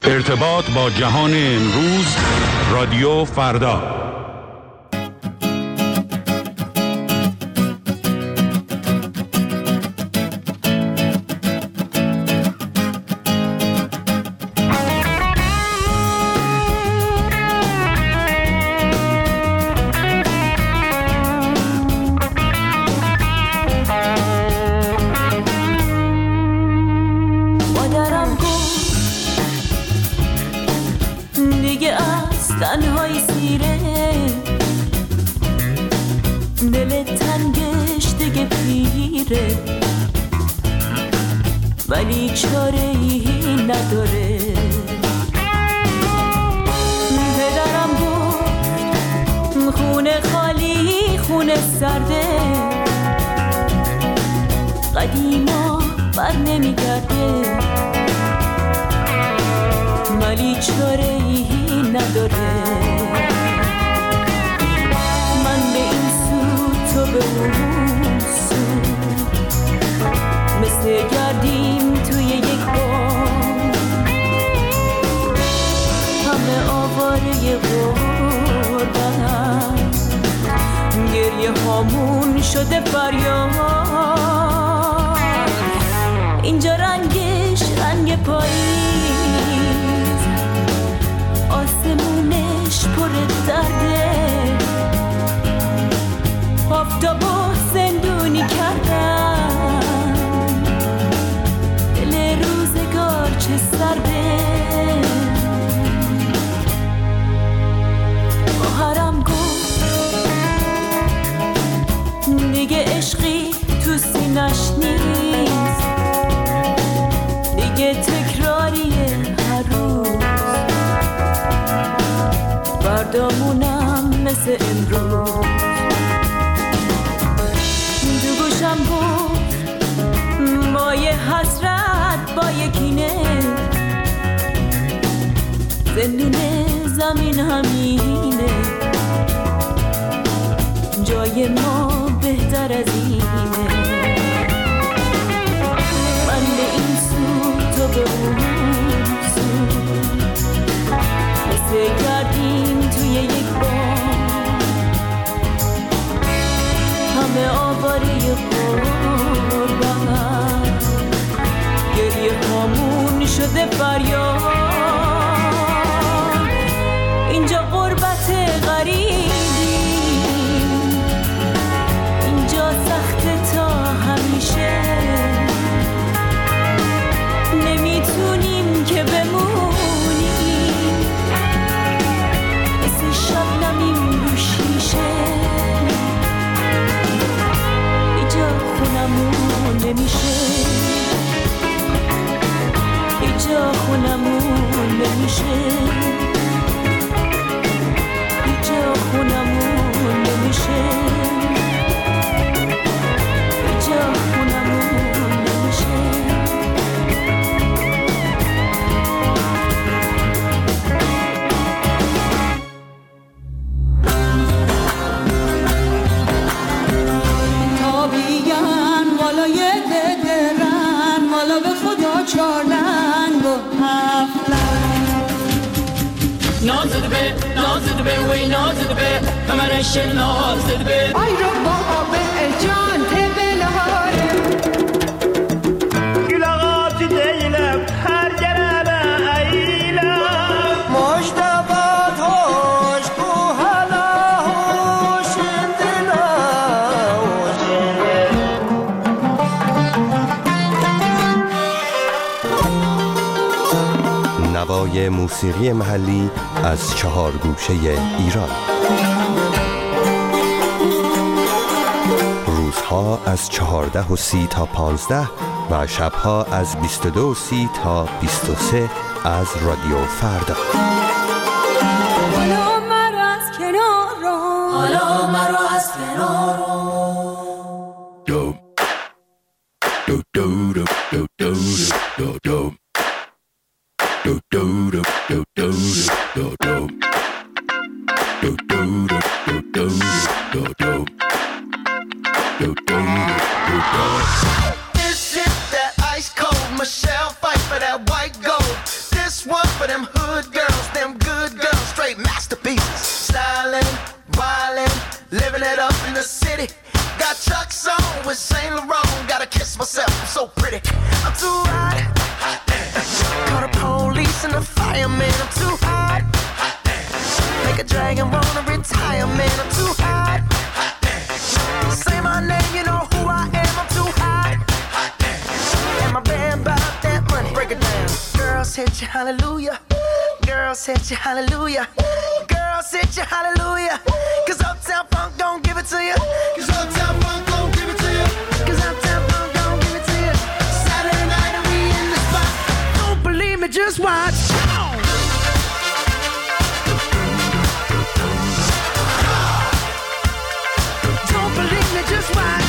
ارتباط با جهان امروز، رادیو فردا. تنهای سیره دل تنگش دیگه پیره، ولی چاره ای نداره. پدرم گفت خونه خالی خونه سرده، قدیما بر نمیگرده، ولی چاره ای نداره. من به این سو تو به اون سو، مثل گردیم توی یک بام، همه آواره غربت، گریه هامون شده فریاد. اینجا رنگش رنگ پاییز، آسمونش پر درده، آفتابو زندونی کردن، دل روزگار چه سرده. خواهرم گفت دیگه عشقی تو سینش نیست، دیگه تکراریه هر روز، فردامونم مثل امروز. دو گوشم گفت با یه حسرت با یه کینه، زندون زمین همینه، جای ما بهتر از اینه. من به این سو تو به اون سو، مثل گردیم توی یک بام، همه آواره غربت، گریه هامون شده فریاد. اینجا غربت غریبی، اینجا سخت تا همیشه، نمیتونیم که بمونیم، مثل شبنمیم رو شیشه. اینجا خونمون نمیشه، اینجا خونمون نمیشه، اینجا خونمون نمیشه، اینجا خونمون نمیشه. آی رو بابا به جان تبلاره گلاغات دیلم هر گربه ایلم مجتبات هوش کو هلا هوش دلا. نوای موسیقی محلی از 4 گوشه ایران. روزها از 14:30 تا 15 و شبها از 22:30 تا 23 از رادیو فردا. حالا مرا از کنار رو، حالا مرا از کنار رو، do do do do do do do do do do do do do do do do do do do This is that ice cold Michelle fight for that white gold. This This one for them hood girls, them good girls, straight masterpieces. Stylin', wildin', living it up in the city. Got Chuck's on with Saint Laurent. Gotta kiss myself, I'm so pretty. I'm too hot. Call the police and the fireman. I'm too hot. Make a dragon wanna retire, man. I'm too hot. Say my name, you know who I am. I'm too hot. And my band bought that money. Break it down. Girls hit you, hallelujah. Girls hit you, hallelujah. Girls hit you, hallelujah. Cause Uptown Funk don't give it to you. Cause Uptown Funk don't give it to you. Cause Uptown Funk don't give it to you. Saturday night and we in the spot. Don't believe me, just watch. Don't believe me, just watch.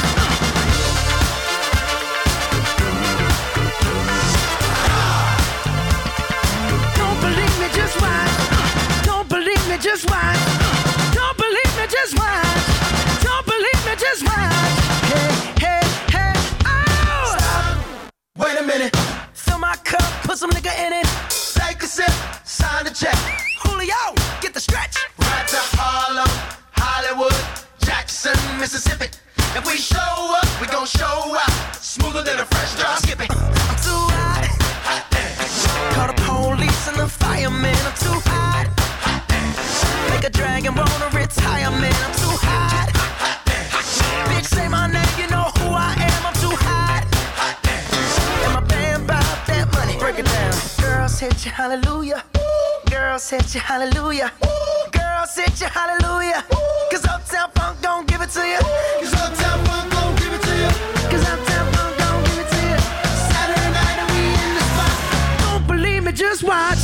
Don't believe me, just watch. Don't believe me, just watch. Don't believe me, just watch. Don't believe me, just watch. Hey, hey, hey, oh! Stop. Wait a minute. Fill my cup, put some nigga in it. Take a sip, sign the check. Julio, get the stretch. Right to Harlem, Hollywood, Jackson, Mississippi. If we show up, we gon' show out. Smoother than a fresh drop. Skip it. I'm too hot. Call the police and the fireman. I'm too hot. Make a dragon wanna retire, man. I'm too hot. Bitch, say my name, you know who I am. I'm too hot. And my band bought that money. Break it down. Girls hit you, hallelujah. Girls hit you, hallelujah. Girls hit you, hallelujah. Cause Uptown Funk don't give it to you. Cause Uptown Funk don't give it to you. Cause Uptown Funk don't give it to you. Saturday night and we in the spot. Don't believe me, just watch.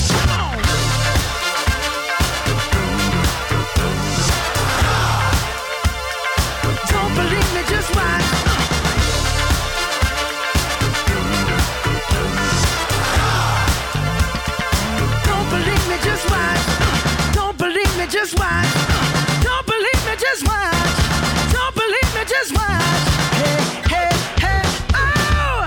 Don't believe me, just watch. Don't believe me, just watch. Don't believe me, just watch. Don't believe me, just watch. Don't believe me, just watch. Hey, hey, hey, oh!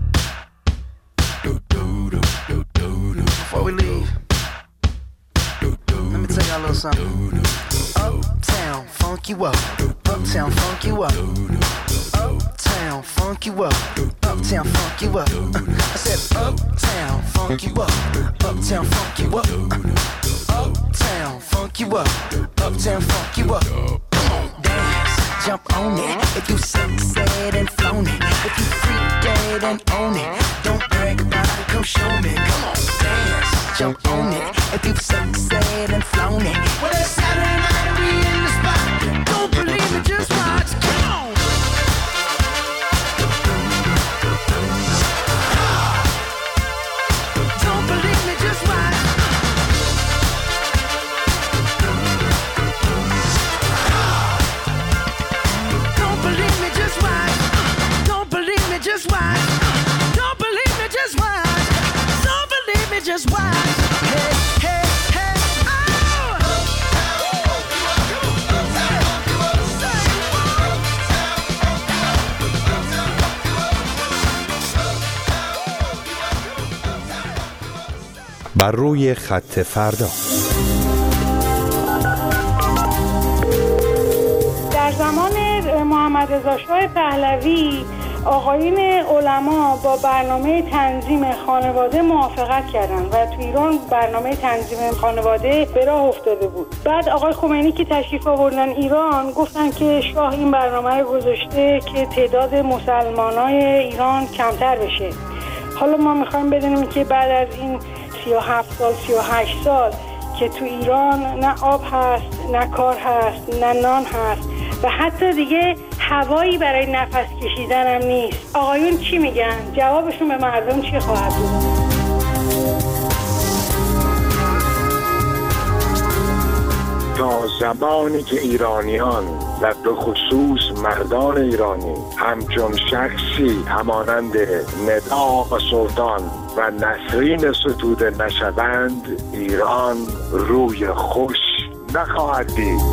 Before we leave, let me tell y'all a little something. Uptown, funk you up. Uptown, funk you up. Uptown, funk you up. Uptown, funk you up. I said uptown, funk you up. Uptown, funk you up. Uptown, funk you up. Uptown, funk you up. Come on, dance, jump on it. If you sunset and flown it. If you freak dead and own it. Don't brag about it, come show me. Come on, dance, jump on it. If you sunset and flown it. Well, it's Saturday night and we in the spot. Don't believe it, just watch. Come on. Don't believe me, just watch. Don't believe me, just watch. Don't believe me, just watch. Don't believe me, just watch. Don't believe me, just watch. Hey, hey, hey, oh! بر روی خط فردا. در زمان محمد رضا شاه پهلوی آقایون علما با برنامه تنظیم خانواده موافقت کردند و تو ایران برنامه تنظیم خانواده به راه افتاده بود. بعد آقای خمینی که تشریف آوردن ایران گفتن که شاه این برنامه رو گذاشته که تعداد مسلمانای ایران کمتر بشه. حالا ما میخوایم بدونیم که بعد از این 37 سال 38 سال که تو ایران نه آب هست، نه کار هست، نه نان هست و حتی دیگه هوایی برای نفس کشیدن هم نیست. آقایون چی میگن؟ جوابشون به مردم چی خواهد بود؟ تا زمانی که ایرانیان و به خصوص مردان ایرانی همچون شخصی همانند ندا و سلطان و نسرین ستوده نشوند، ایران روی خوش نخواهد دید.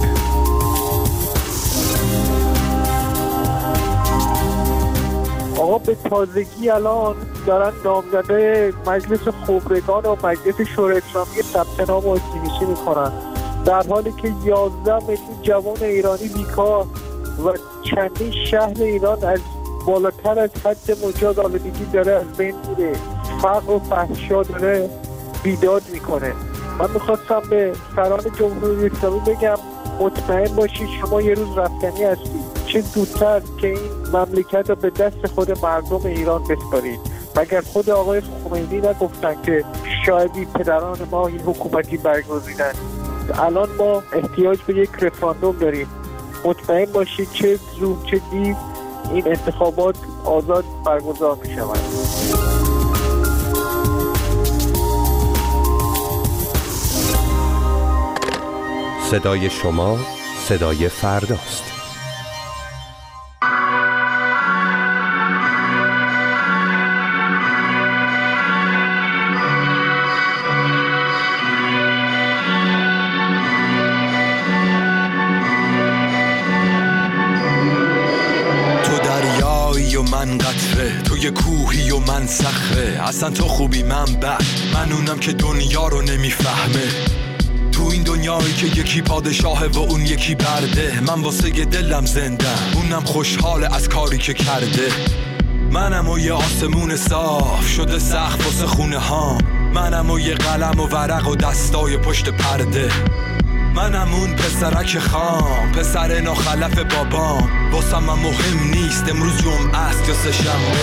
آقا به تازگی الان دارن نامزده مجلس خبرگان و مجلس شورای اسلامی ثبت نام و استیمیشی میکنن، در حالی که 11 میلیون جوان ایرانی بیکار و چندین شهر ایران از بالاتر از حد مجاز آلودگی داره از بین میره، فقر و فحشا داره بیداد میکنه. من میخواستم به سران جمهوری اسلامی بگم مطمئن باشید شما یه روز رفتنی هستید، چه زودتر که این مملکت رو به دست خود مردم ایران بسپارید. مگر خود آقای خمینی نگفتن که شاید پدران ما این حکومتی برگزیدن؟ الان ما احتیاج به یک رفراندوم داریم. مطمئن باشید چه زود چه دیر این انتخابات آزاد برگزار می شود. صدای شما صدای فرداست. من قطره، تو یه کوهی و من صخره، اصلا تو خوبی من بد، من اونم که دنیا رو نمیفهمه. تو این دنیایی که یکی پادشاهه و اون یکی برده، من واسه دلم زندم، اونم خوشحاله از کاری که کرده. منم و یه آسمون صاف شده سقف واسه خونه ها، منم و یه قلم و ورق و دستای پشت پرده. منم اون پسرک خام، پسر ناخلف بابام، واسم من مهم نیست امروز جمعه است یا سه‌شنبه.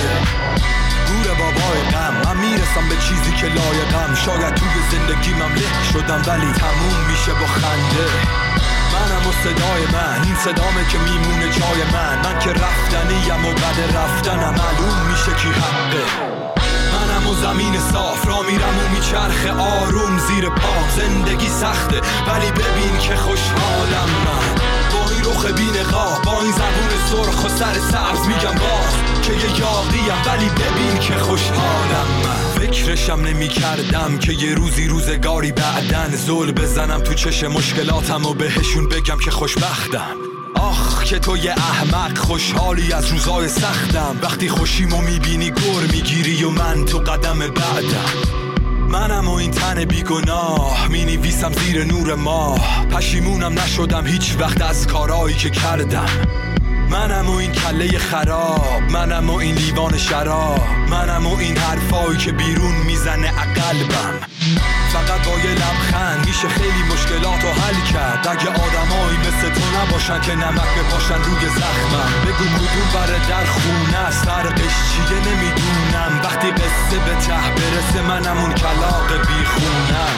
گور بابای غم، من میرسم به چیزی که لایقم، شاید توی زندگیمم له شدم ولی تموم میشه با خنده. منم و صدای من، این صدامه که میمونه جای من که رفتنیم و بعد رفتنم معلوم میشه کی حقه. منم و زمین صاف را میرم و میچرخه آروم زیر پام، زندگی سخته ولی ببین که خوشحالم من، با این رخ بی‌نقاب، با این زبون سرخ و سر سبز میگم باز که یه یاغیم ولی ببین که خوشحالم من. فکرشم نمی کردم که یه روزی روزگاری بعدن زل بزنم تو چشم مشکلاتم و بهشون بگم که خوشبختم. آخ که تو یه احمق خوشحالی از روزای سختم، وقتی خوشیمو میبینی گر میگیری و من تو قدم بعدم. منم و این تن بیگناه مینویسم زیر نور ماه، پشیمونم نشدم هیچ وقت از کارایی که کردم. منم و این کله خراب، منم و این لیوان شراب، منم و این حرفایی که بیرون میزنه قلبم. فقط با یه لبخند میشه خیلی مشکلاتو حل کرد، اگه آدمایی مثل تو نباشن که نمک بپاشن روی زخمم. بگو کدوم بره در خونه است، فرقش چیه نمیدونم، وقتی قصه به ته برسه منم اون کلاغ بیخونم.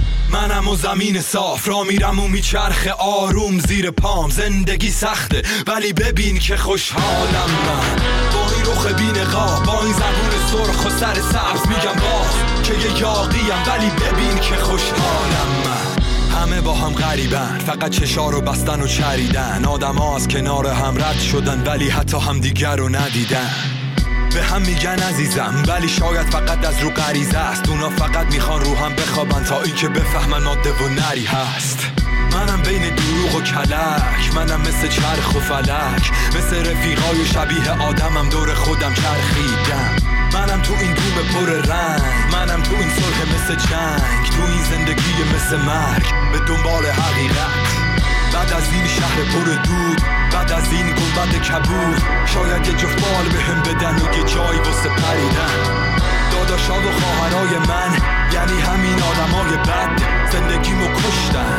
منم و زمین صاف را میرم و میچرخه آروم زیر پام، زندگی سخته ولی ببین که خوشحالم من، با این رخ بی‌نقاب، با این زبون سرخ و سر سبز میگم باز که یه یاغیم ولی ببین که خوشحالم من. همه با هم غریبن، فقط چشا رو بستن و چریدن، آدم ها از کنار هم رد شدن ولی حتی هم دیگر رو ندیدن. به هم میگن عزیزم ولی شاید فقط از رو غریزه است، اونا فقط میخوان رو هم بخوابن تا این که بفهمن ماده و نری هست. منم بین دروغ و کلک، منم مثل چرخ و فلک، مثل رفیقای شبیه آدمم دور خودم چرخیدم. منم تو این دوم پر رنگ، منم تو این صلح مثل جنگ، تو این زندگی مثل مرگ به دنبال حقیقت. بعد از این شهر پر دود، بعد از این گنبد کبود، شاید یه جفت بال بهم بدن و یه جایی واسه پریدن. داداشا و خواهرای من یعنی همین آدمای بد، زندگیمو کشتن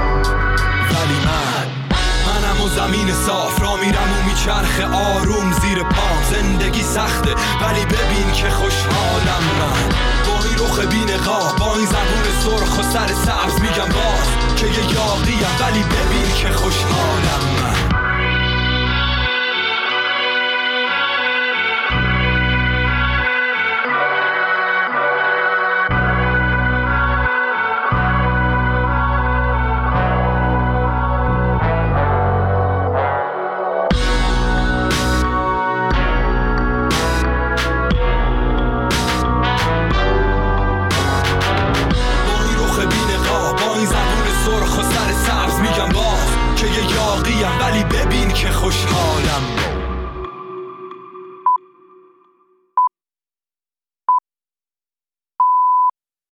ولی منم و زمین صاف را میرم و میچرخه آروم زیر پام، زندگی سخته ولی ببین که خوشحالم من، با این رخ بی‌نقاب، با این زبون سرخ و سر سبز میگم باز که یه یاغیم ولی ببین که خوشحالم من.